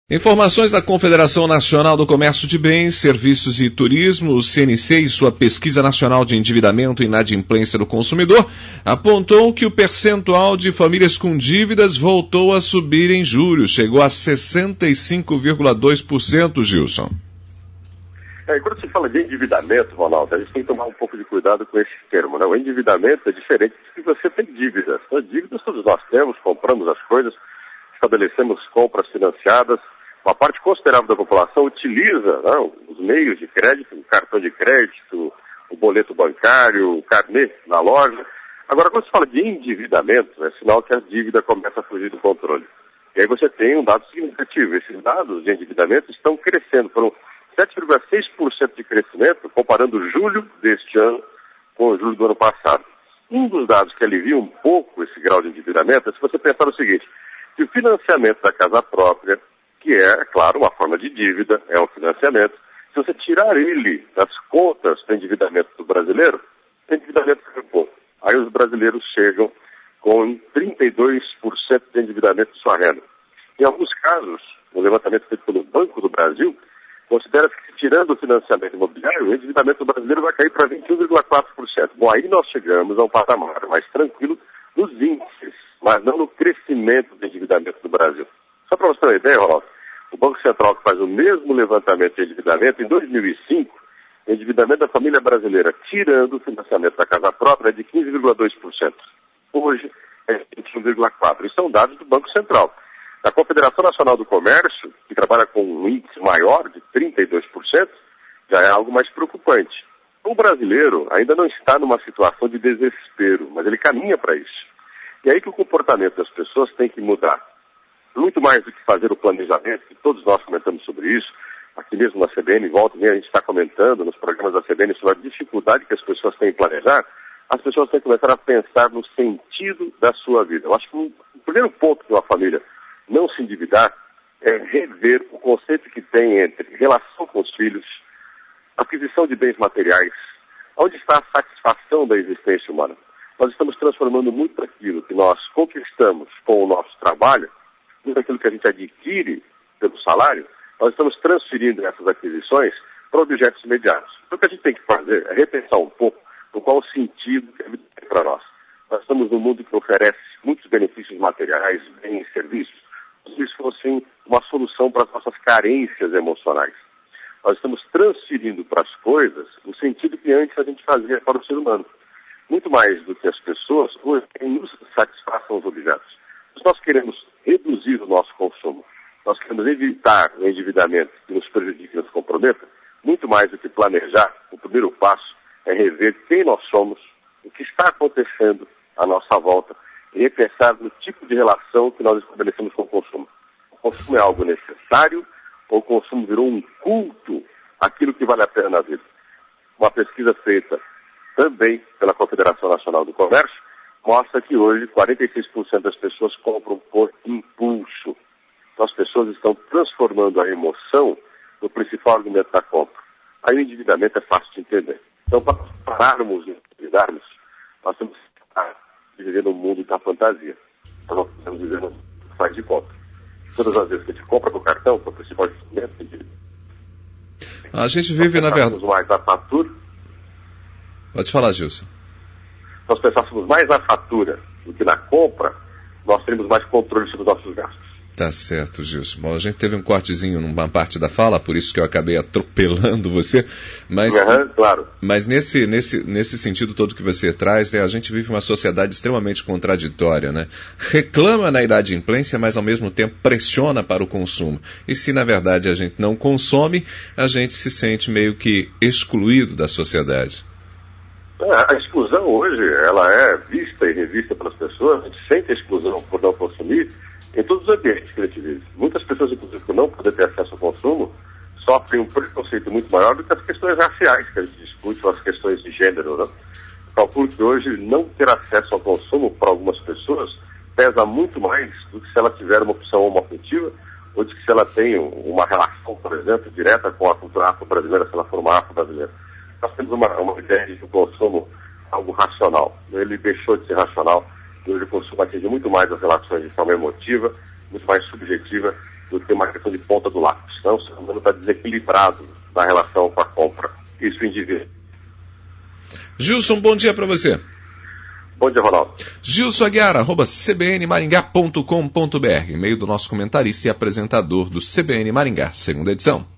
Informações da Confederação Nacional do Comércio de Bens, Serviços e Turismo, o CNC, e sua pesquisa nacional de endividamento e inadimplência do consumidor, apontou que o percentual de famílias com dívidas voltou a subir em julho, chegou a 65,2%, Gilson. Quando se fala de endividamento, Ronaldo, a gente tem que tomar um pouco de cuidado com esse termo, né? O endividamento é diferente se você tem dívidas. As dívidas todos nós temos, compramos as coisas, estabelecemos compras financiadas. Uma parte considerável da população utiliza, né, os meios de crédito, o cartão de crédito, o boleto bancário, o carnê na loja. Agora, quando se fala de endividamento, é sinal que a dívida começa a fugir do controle. E aí você tem um dado significativo. Esses dados de endividamento estão crescendo. Foram 7,6% de crescimento, comparando julho deste ano com julho do ano passado. Um dos dados que alivia um pouco esse grau de endividamento é se você pensar o seguinte, que o financiamento da casa própria, que é, claro, uma forma de dívida, é um financiamento. Se você tirar ele das contas do endividamento do brasileiro, o endividamento fica pouco. Aí os brasileiros chegam com 32% de endividamento de sua renda. Em alguns casos, o levantamento feito pelo Banco do Brasil, considera que, tirando o financiamento imobiliário, o endividamento do brasileiro vai cair para 21,4%. Bom, aí nós chegamos a um patamar mais tranquilo nos índices, mas não no crescimento do endividamento do Brasil. Só para você ter uma ideia, Ronaldo, o Banco Central, que faz o mesmo levantamento de endividamento, em 2005, o endividamento da família brasileira, tirando o financiamento da casa própria, é de 15,2%. Hoje é 21,4%. Isso são dados do Banco Central. A Confederação Nacional do Comércio, que trabalha com um índice maior de 32%, já é algo mais preocupante. O brasileiro ainda não está numa situação de desespero, mas ele caminha para isso. E aí que o comportamento das pessoas tem que mudar. Muito mais do que fazer o planejamento, que todos nós comentamos sobre isso, aqui mesmo na CBN, volta e meia a gente está comentando nos programas da CBN sobre a dificuldade que as pessoas têm em planejar, as pessoas têm que começar a pensar no sentido da sua vida. Eu acho que o primeiro ponto de uma família não se endividar é rever o conceito que tem entre relação com os filhos, aquisição de bens materiais, onde está a satisfação da existência humana. Nós estamos transformando muito aquilo que nós conquistamos com o nosso trabalho, muito aquilo que a gente adquire pelo salário, nós estamos transferindo essas aquisições para objetos imediatos. Então o que a gente tem que fazer é repensar um pouco no qual o sentido que a vida tem para nós. Nós estamos num mundo que oferece muitos benefícios materiais, bens e serviços, como se isso fosse uma solução para as nossas carências emocionais. Nós estamos transferindo para as coisas o sentido que antes a gente fazia para o ser humano. Muito mais do que as pessoas, hoje, nos satisfaçam os objetos. Se nós queremos reduzir o nosso consumo, nós queremos evitar o endividamento que nos prejudique e nos comprometa, muito mais do que planejar, o primeiro passo é rever quem nós somos, o que está acontecendo à nossa volta e repensar no tipo de relação que nós estabelecemos com o consumo. O consumo é algo necessário ou o consumo virou um culto àquilo que vale a pena na vida? Uma pesquisa feita também pela Confederação Nacional do Comércio mostra que hoje 46% das pessoas compram por impulso. Então as pessoas estão transformando a emoção no principal argumento da compra. Aí o endividamento é fácil de entender. Então, para pararmos de endividarmos, nós temos que viver no mundo da fantasia. Nós não podemos viver no faz de conta. Todas as vezes que a gente compra do cartão, que é o principal instrumento de dívida. A gente vive, na verdade... mais a fatura. Pode falar, Gilson. Se nós pensássemos mais na fatura do que na compra, nós teríamos mais controle sobre os nossos gastos. Tá certo, Gilson. Bom, a gente teve um cortezinho numa parte da fala, por isso que eu acabei atropelando você, mas, claro. Mas nesse sentido todo que você traz, né, a gente vive uma sociedade extremamente contraditória, né? Reclama na inadimplência, mas ao mesmo tempo pressiona para o consumo. E se na verdade a gente não consome, a gente se sente meio que excluído da sociedade. A exclusão hoje, ela é vista e revista pelas pessoas, a gente sente a exclusão por não consumir em todos os ambientes que a gente vive. Muitas pessoas, inclusive, por não poder ter acesso ao consumo, sofrem um preconceito muito maior do que as questões raciais que a gente discute, ou as questões de gênero, né? Eu calculo que hoje não ter acesso ao consumo para algumas pessoas pesa muito mais do que se ela tiver uma opção homoafetiva, ou de que se ela tem uma relação, por exemplo, direta com a cultura afro-brasileira, se ela for uma afro-brasileira. Nós temos uma ideia de que o consumo é algo racional. Ele deixou de ser racional. Hoje o consumo atinge muito mais as relações de forma emotiva, muito mais subjetiva, do que uma questão de ponta do lápis. Então, o ser humano está desequilibrado na relação com a compra. Isso indivíduo. Gilson, bom dia para você. Bom dia, Ronaldo. Gilson Aguiar, @cbnmaringá.com.br, e-mail do nosso comentarista e apresentador do CBN Maringá, segunda edição.